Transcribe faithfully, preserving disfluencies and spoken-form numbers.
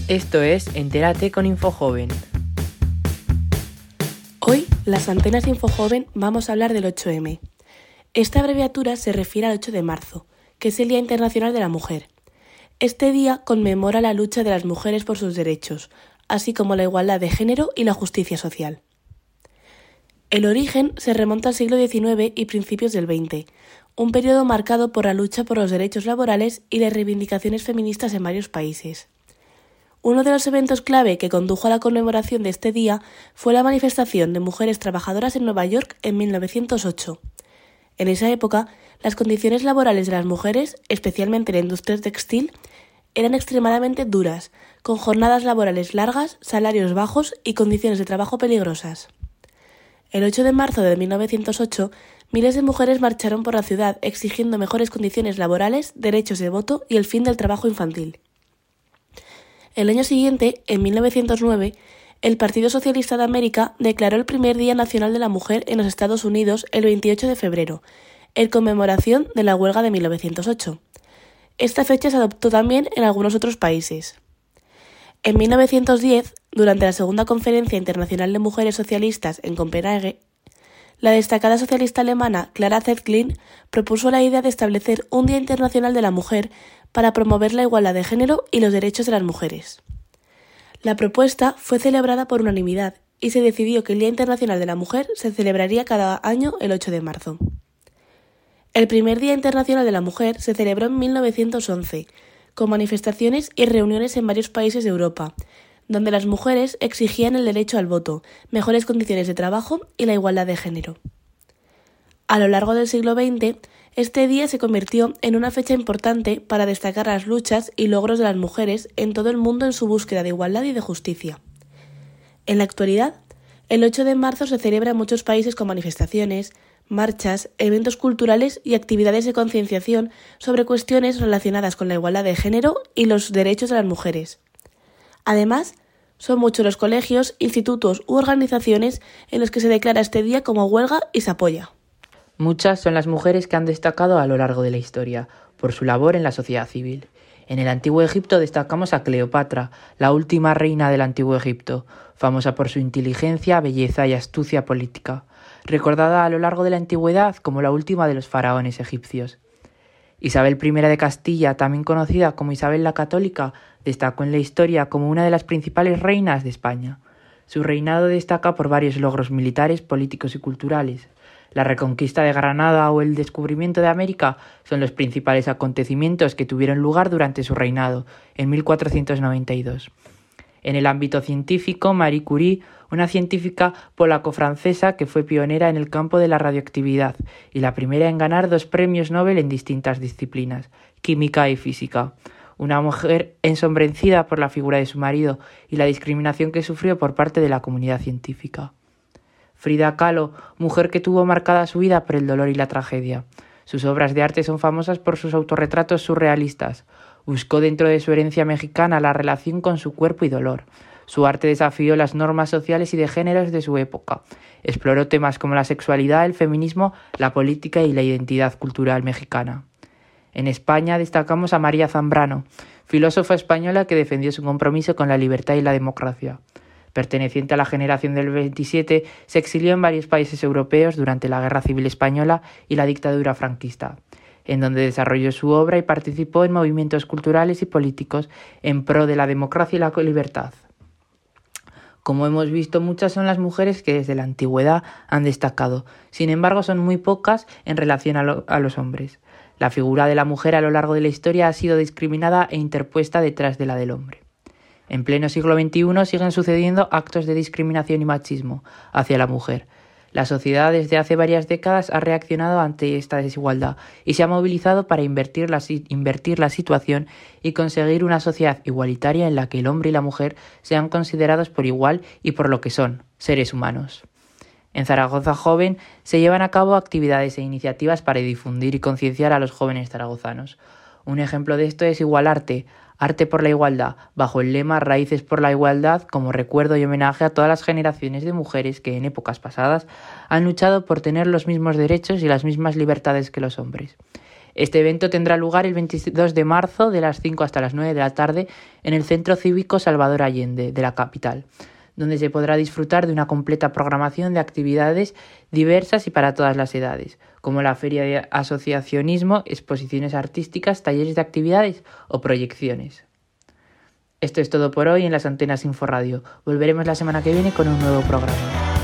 Esto es Entérate con InfoJoven. Hoy, las antenas de InfoJoven, vamos a hablar del ocho eme. Esta abreviatura se refiere al ocho de marzo, que es el Día Internacional de la Mujer. Este día conmemora la lucha de las mujeres por sus derechos, así como la igualdad de género y la justicia social. El origen se remonta al siglo diecinueve y principios del veinte, un periodo marcado por la lucha por los derechos laborales y las reivindicaciones feministas en varios países. Uno de los eventos clave que condujo a la conmemoración de este día fue la manifestación de mujeres trabajadoras en Nueva York en mil novecientos ocho. En esa época, las condiciones laborales de las mujeres, especialmente en la industria textil, eran extremadamente duras, con jornadas laborales largas, salarios bajos y condiciones de trabajo peligrosas. El ocho de marzo de mil novecientos ocho, miles de mujeres marcharon por la ciudad exigiendo mejores condiciones laborales, derechos de voto y el fin del trabajo infantil. El año siguiente, en mil novecientos nueve, el Partido Socialista de América declaró el primer Día Nacional de la Mujer en los Estados Unidos el veintiocho de febrero, en conmemoración de la huelga de mil novecientos ocho. Esta fecha se adoptó también en algunos otros países. En mil novecientos diez, durante la Segunda Conferencia Internacional de Mujeres Socialistas en Copenhague, la destacada socialista alemana Clara Zetkin propuso la idea de establecer un Día Internacional de la Mujer para promover la igualdad de género y los derechos de las mujeres. La propuesta fue celebrada por unanimidad y se decidió que el Día Internacional de la Mujer se celebraría cada año el ocho de marzo. El primer Día Internacional de la Mujer se celebró en mil novecientos once, con manifestaciones y reuniones en varios países de Europa, donde las mujeres exigían el derecho al voto, mejores condiciones de trabajo y la igualdad de género. A lo largo del siglo veinte, este día se convirtió en una fecha importante para destacar las luchas y logros de las mujeres en todo el mundo en su búsqueda de igualdad y de justicia. En la actualidad, el ocho de marzo se celebra en muchos países con manifestaciones, marchas, eventos culturales y actividades de concienciación sobre cuestiones relacionadas con la igualdad de género y los derechos de las mujeres. Además, son muchos los colegios, institutos u organizaciones en los que se declara este día como huelga y se apoya. Muchas son las mujeres que han destacado a lo largo de la historia por su labor en la sociedad civil. En el Antiguo Egipto destacamos a Cleopatra, la última reina del Antiguo Egipto, famosa por su inteligencia, belleza y astucia política, recordada a lo largo de la antigüedad como la última de los faraones egipcios. Isabel primera de Castilla, también conocida como Isabel la Católica, destacó en la historia como una de las principales reinas de España. Su reinado destaca por varios logros militares, políticos y culturales. La reconquista de Granada o el descubrimiento de América son los principales acontecimientos que tuvieron lugar durante su reinado, en mil cuatrocientos noventa y dos. En el ámbito científico, Marie Curie, una científica polaco-francesa que fue pionera en el campo de la radioactividad y la primera en ganar dos premios Nobel en distintas disciplinas, química y física. Una mujer ensombrecida por la figura de su marido y la discriminación que sufrió por parte de la comunidad científica. Frida Kahlo, mujer que tuvo marcada su vida por el dolor y la tragedia. Sus obras de arte son famosas por sus autorretratos surrealistas. Buscó dentro de su herencia mexicana la relación con su cuerpo y dolor. Su arte desafió las normas sociales y de géneros de su época. Exploró temas como la sexualidad, el feminismo, la política y la identidad cultural mexicana. En España destacamos a María Zambrano, filósofa española que defendió su compromiso con la libertad y la democracia. Perteneciente a la generación del veintisiete, se exilió en varios países europeos durante la Guerra Civil Española y la dictadura franquista, en donde desarrolló su obra y participó en movimientos culturales y políticos en pro de la democracia y la libertad. Como hemos visto, muchas son las mujeres que desde la antigüedad han destacado, sin embargo son muy pocas en relación a, lo, a los hombres. La figura de la mujer a lo largo de la historia ha sido discriminada e interpuesta detrás de la del hombre. En pleno siglo veintiuno siguen sucediendo actos de discriminación y machismo hacia la mujer. La sociedad desde hace varias décadas ha reaccionado ante esta desigualdad y se ha movilizado para invertir la, invertir la situación y conseguir una sociedad igualitaria en la que el hombre y la mujer sean considerados por igual y por lo que son, seres humanos. En Zaragoza Joven se llevan a cabo actividades e iniciativas para difundir y concienciar a los jóvenes zaragozanos. Un ejemplo de esto es Igualarte, Arte por la Igualdad, bajo el lema Raíces por la Igualdad, como recuerdo y homenaje a todas las generaciones de mujeres que en épocas pasadas han luchado por tener los mismos derechos y las mismas libertades que los hombres. Este evento tendrá lugar el veintidós de marzo de las cinco hasta las nueve de la tarde en el Centro Cívico Salvador Allende de la capital, donde se podrá disfrutar de una completa programación de actividades diversas y para todas las edades, como la feria de asociacionismo, exposiciones artísticas, talleres de actividades o proyecciones. Esto es todo por hoy en las Antenas Inforradio. Volveremos la semana que viene con un nuevo programa.